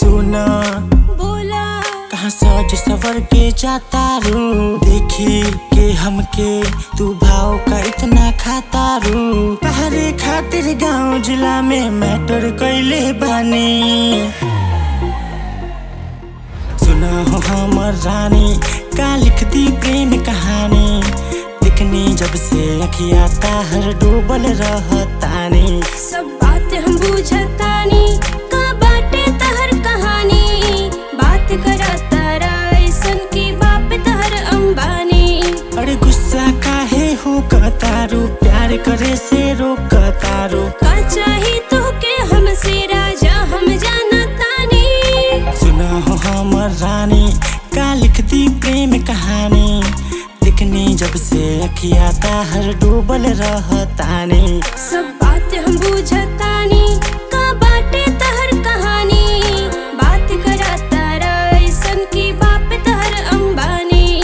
सुना बोला कहाँ सज सवर के जाता रू, देखी के हमके तू भाव का इतना खाता रू। तहरे खातिर गाँव जिला में मैटर कैले बानी। सुना हो हमर रानी का लिख दी प्रेम कहानी, लिखनी जब से अखिया ताहर डूबल रहतानी। सब बात हम बुझतानी का बाटे तहर कहानी, बात करता ऐसन की बाप तहर अंबानी। अरे गुस्सा काहे हो कतारू, प्यार करे से रोकतारू। का चाही तो के हमसे राजा हम जानतानी। सुना हो हमर रानी का लिख दी प्रेम कहानी, लिखनी जब से अखिया ताहर डूबल रहतानी। सब बात हम बुझतानी का बाटे तहर कहानी, बात करता ऐसन की बाप तहर अंबानी।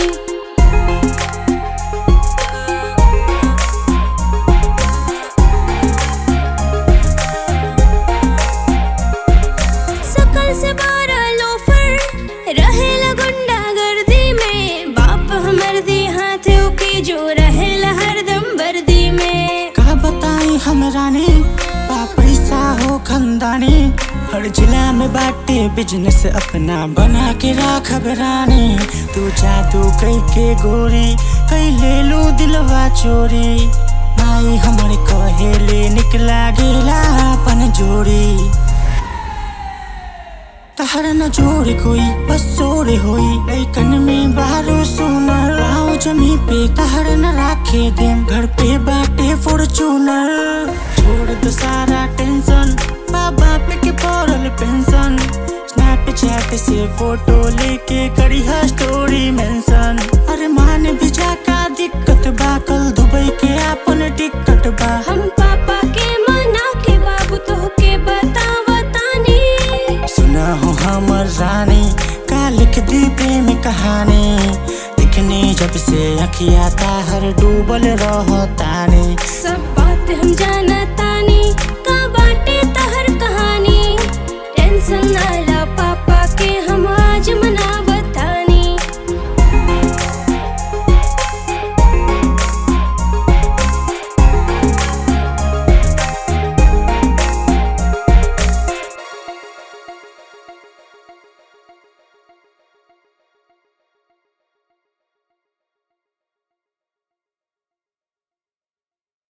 सकल से बारा लोफर रहेला गुंडागर्दी में, बाप हमर दी हाथों के जो रहेला हरदम वर्दी में। का बताई हम रानी बा पैसा हो खंदानी, हर जिला में बाटे बिजनेस अपना बना के राखब रानी। तू जादू कई के गोरी कई ले लू दिलवा चोरी, माई हमर कहेले निकला गेला अपन जोड़ी। तहर न जोड़े कोई बस जोड़े होई, लइकन में बारो सोनर। आओ जमी पे तहर न राखे देम, घर पे बाटे फॉर्चूनर। छोड़ दो सारा टेंशन, बाबा पे के पड़ल पेंशन। स्नैपचैट से फोटो लेके करी है स्टोरी मेंशन। अरे मान भी जा का दिक्कत बा, कल दुबई के अपन टिकट बा। हम पापा के मना के बाबू तो के बतावतानी। सुना हो हमर रानी का लिख दी प्रेम कहानी, लिखनी जब से अखिया ताहर डूबल रहतानी। सब बात हम जानत